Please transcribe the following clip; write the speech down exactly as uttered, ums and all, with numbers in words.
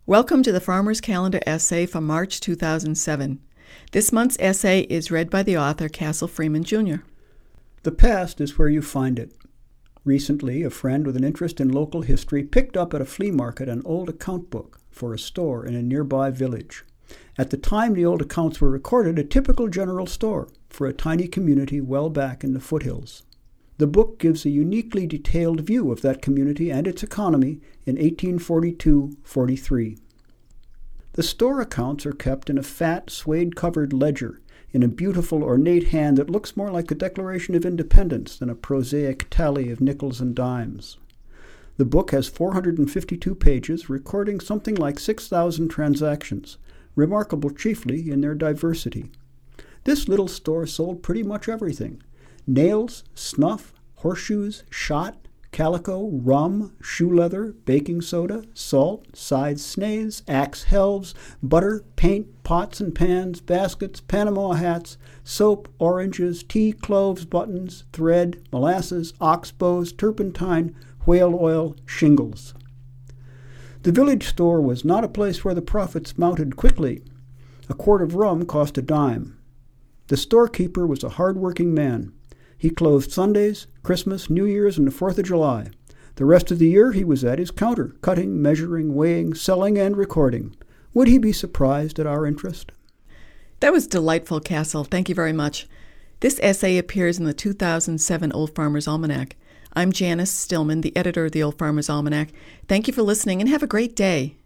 Welcome to the Farmer's Calendar essay for March two thousand seven. This month's essay is read by the author, Castle Freeman, Junior The past is where you find it. Recently, a friend with an interest in local history picked up at a flea market an old account book for a store in a nearby village. At the time the old accounts were recorded, a typical general store for a tiny community well back in the foothills. The book gives a uniquely detailed view of that community and its economy in eighteen forty-two forty-three. The store accounts are kept in a fat, suede-covered ledger in a beautiful, ornate hand that looks more like a Declaration of Independence than a prosaic tally of nickels and dimes. The book has four hundred fifty-two pages, recording something like six thousand transactions, remarkable chiefly in their diversity. This little store sold pretty much everything: nails, snuff, horseshoes, shot, calico, rum, shoe leather, baking soda, salt, side snaiths, axe helves, butter, paint, pots and pans, baskets, Panama hats, soap, oranges, tea, cloves, buttons, thread, molasses, oxbows, turpentine, whale oil, shingles. The village store was not a place where the profits mounted quickly. A quart of rum cost a dime. The storekeeper was a hard-working man. He closed Sundays, Christmas, New Year's, and the Fourth of July. The rest of the year he was at his counter, cutting, measuring, weighing, selling, and recording. Would he be surprised at our interest? That was delightful, Castle. Thank you very much. This essay appears in the two thousand seven Old Farmer's Almanac. I'm Janice Stillman, the editor of the Old Farmer's Almanac. Thank you for listening, and have a great day.